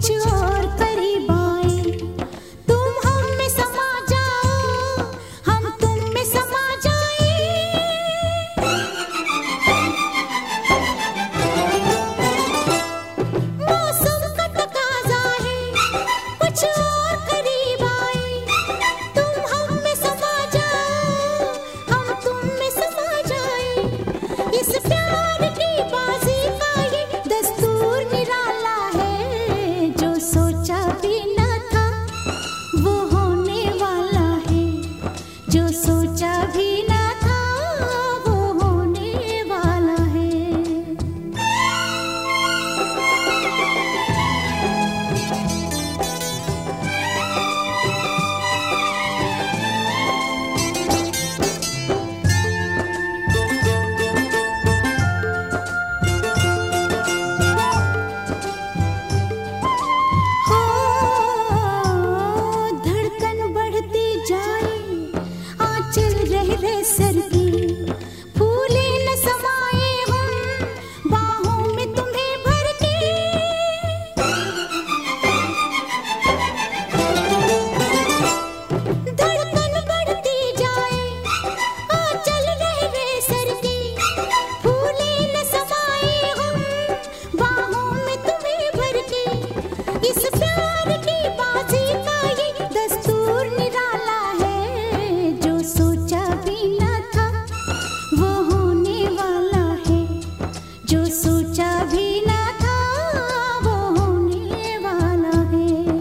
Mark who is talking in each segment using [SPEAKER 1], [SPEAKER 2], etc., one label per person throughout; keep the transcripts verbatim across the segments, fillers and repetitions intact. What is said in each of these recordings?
[SPEAKER 1] कुछ और करीब आए। तुम हम में समा जाओ, हम तुम में समा जाए। मौसम का तकाजा है कुछ और करीब आए। तुम हम में समा जाओ, हम तुम में समा जाए। इस प्यार की बाजी का ये दस्तूर निराला है। जो सोचा भी न था वो होने वाला है। जो सोचा भी न था वो होने वाला है। हो धड़कन बढ़ती जाए, आंचल रह रह सर की। फूले न समाए हम बाहों में तुम्हें भर के। धड़कन बढ़ती जाए, आंचल रह रह सर की। फूले न समाए हम बाहों में तुम्हें भर के। इस प्यार की बाजी का ये दस्तूर निराला है। जो सोचा भी न था वो होने वाला है। जो सोचा भी न था वो होने वाला है।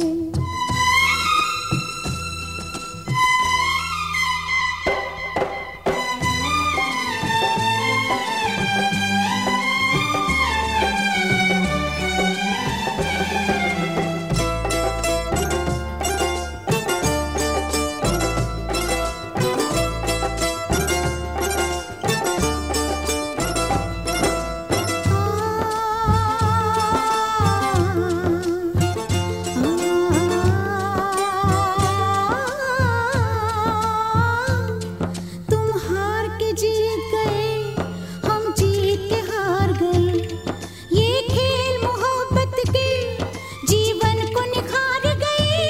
[SPEAKER 1] तुम हार के जीत गए, हम जीत के हार गए। ये खेल मोहब्बत के जीवन को निखार गए।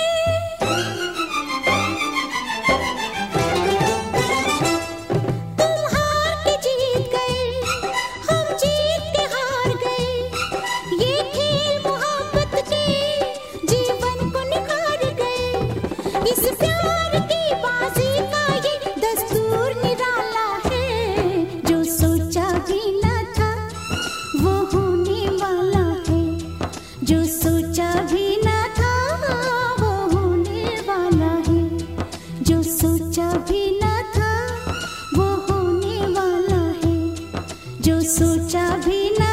[SPEAKER 1] तुम हार के जीत गए, हम जीत के हार गए। ये खेल मोहब्बत के जीवन को निखार गए। इस प्यार की बाजी का ये दस्तूर निराला है। जो सोचा भी न था वो होने वाला है। जो सोचा भी न था वो होने वाला है। जो सोचा भी न था वो होने वाला है। जो सोचा भी न